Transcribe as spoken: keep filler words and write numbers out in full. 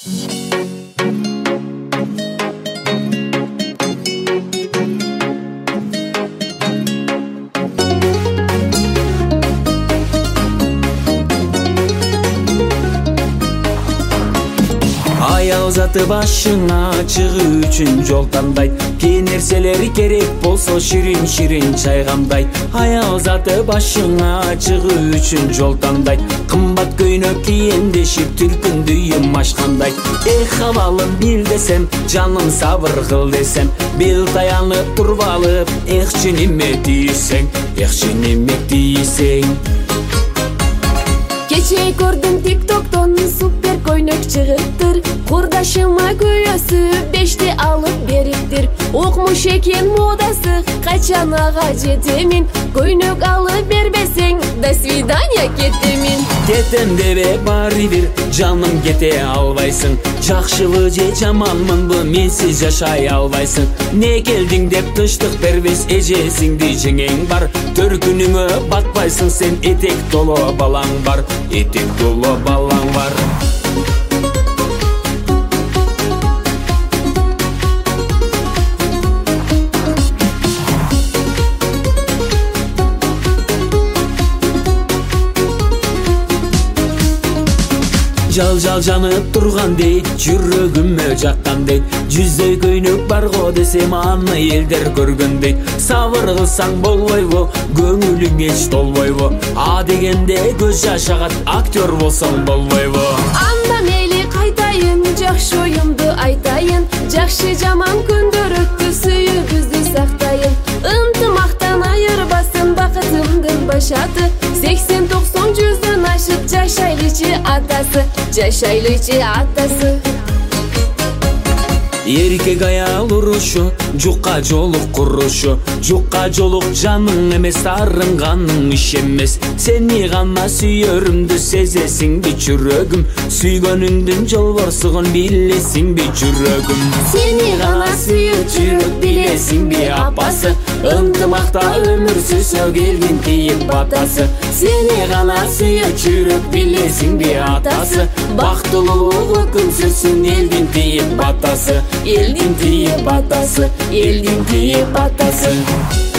Аял заты башыңа чыгуу үчүн жол тандайт. Кээ нерселер керек болсо ширин ширин чайгамдайт. Аял заты башыңа чыгуу үчүн жол тандайт. Кымбат көйнөк кийендешип түркүн дүйүм ачкандай. Эх абалым бил десем, жаным сабыр кыл десем, бил таянып турбалып, эх чениме тийсең, эх чениме тийсең. Кече көрдүм тиктоктон супер көйнөк чыгыптыр. Курдашыма көйөсү бешти алып бериптир. Окмуш экен модасы, качан ага жетемин. Көйнөк алып бербесең, до свидания кетемин. Кетем дебе баары бир, жаным кете албайсың. Жакшыбы же жаманмынбы, менсиз жашай албайсың. Не келдиң деп тынчтык бербес, эжесиңди жеңең бар. Төркүнүңө батпайсың сен, этек толо балаң бар. Этек толо балаң бар. Жал жал жанып турган дейт, жүрөгүмө жаккан дейт. Жүздөй көйнөк бар го десем, аны элдер көргөн дейт. Сабыр кылсаң болбойбу, көңүлүң эч толбойбу. А дегенде көз жаш агат, актер болсоң болбойбу. Анда мейли кайтайын, жакшы оюмду айтайын. Жакшы жаман күндөр өттү, сүйүүбүздү сактайын. Ынтымактан айырбасын бакытымдын башаты. сексен токсон жүздөн ашып жашайлычы атасы, жашайлычы атасы. Эркек аял урушу, жукка жолук курушу. Жукка жолук жаның эмес, арынганың иш эмес. Сени гана сүйөрүмдү сезесиңби жүрөгүм. Сүйгөнүңдүн жолборсугун билесиңби жүрөгүм. Сени гана сүйүп жүрөк билесиңби апасы. Ынтымакта өмүр сүрсө келгин тийип батасы. Сени гана сүйүп жүрөк билесиңби атасы. Бактылуулук күн сүрсүн элдин тийип батасы. Элдин тийип батасы, элдин тийип батасы.